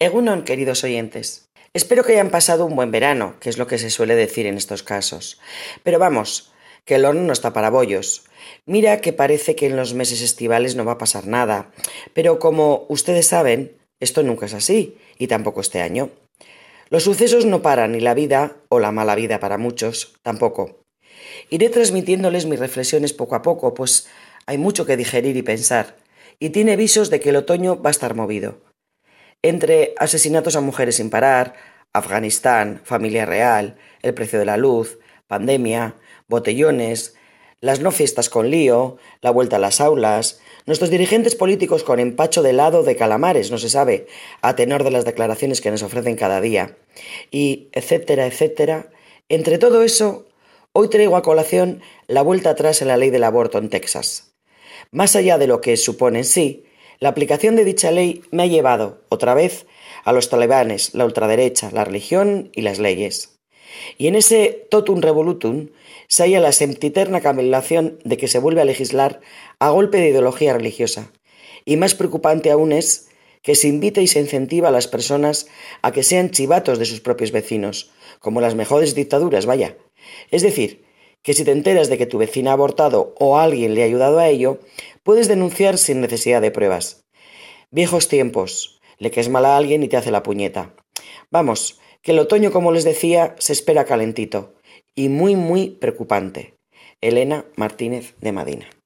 Egunon, queridos oyentes. Espero que hayan pasado un buen verano, que es lo que se suele decir en estos casos. Pero vamos, que el horno no está para bollos. Mira que parece que en los meses estivales no va a pasar nada, pero como ustedes saben, esto nunca es así, y tampoco este año. Los sucesos no paran, y la vida, o la mala vida para muchos, tampoco. Iré transmitiéndoles mis reflexiones poco a poco, pues hay mucho que digerir y pensar, y tiene visos de que el otoño va a estar movido. Entre asesinatos a mujeres sin parar, Afganistán, familia real, el precio de la luz, pandemia, botellones, las no fiestas con lío, la vuelta a las aulas, nuestros dirigentes políticos con empacho de helado de calamares, no se sabe, a tenor de las declaraciones que nos ofrecen cada día, y etcétera, etcétera. Entre todo eso, hoy traigo a colación la vuelta atrás en la ley del aborto en Texas. Más allá de lo que supone en sí, la aplicación de dicha ley me ha llevado, otra vez, a los talibanes, la ultraderecha, la religión y las leyes. Y en ese totum revolutum se halla la sempiterna cavilación de que se vuelve a legislar a golpe de ideología religiosa. Y más preocupante aún es que se invita y se incentiva a las personas a que sean chivatos de sus propios vecinos, como las mejores dictaduras, vaya. Es decir, que si te enteras de que tu vecina ha abortado o alguien le ha ayudado a ello, puedes denunciar sin necesidad de pruebas. Viejos tiempos, le caes mal a alguien y te hace la puñeta. Vamos, que el otoño, como les decía, se espera calentito y muy, muy preocupante. Elena Martínez de Madina.